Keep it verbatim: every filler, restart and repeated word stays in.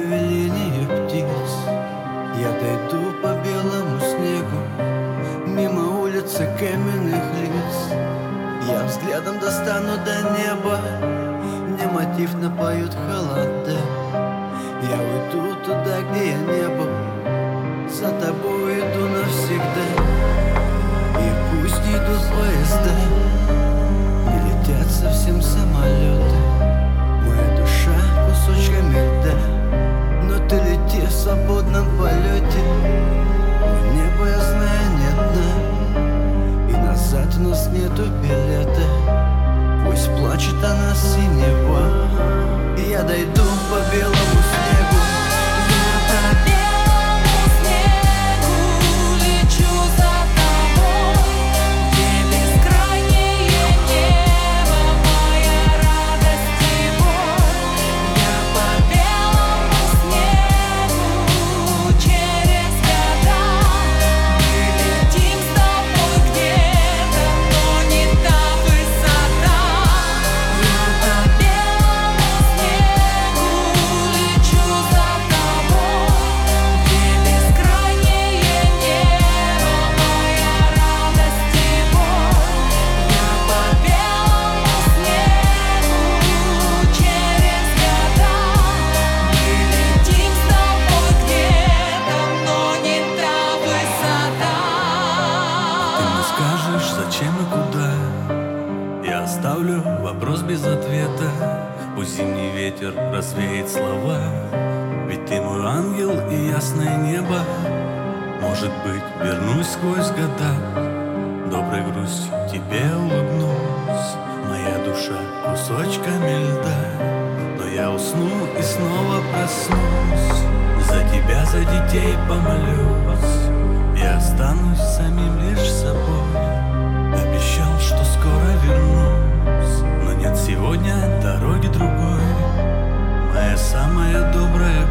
шевеление птиц. Я дойду по белому снегу, мимо улицы каменных лиц. Я взглядом достану до неба, мне мотив напоют холода. Я уйду туда, где я не был, за тобой иду навсегда. И пусть не идут поезда, не летят совсем самолеты, моя душа кусочками льда, но ты лети в свободном полете. У неба, я знаю, нет дна, и назад у нас нету билета. Пусть плачет она синева, и я дойду по белому снегу. Скажешь, зачем и куда? Я оставлю вопрос без ответа. Пусть зимний ветер развеет слова, ведь ты мой ангел и ясное небо. Может быть, вернусь сквозь года, доброй грустью тебе улыбнусь. Моя душа кусочками льда, но я усну и снова проснусь. За тебя, за детей помолюсь, я останусь самим лишь собой. Обещал, что скоро вернусь, но нет сегодня дороги другой. Моя самая добрая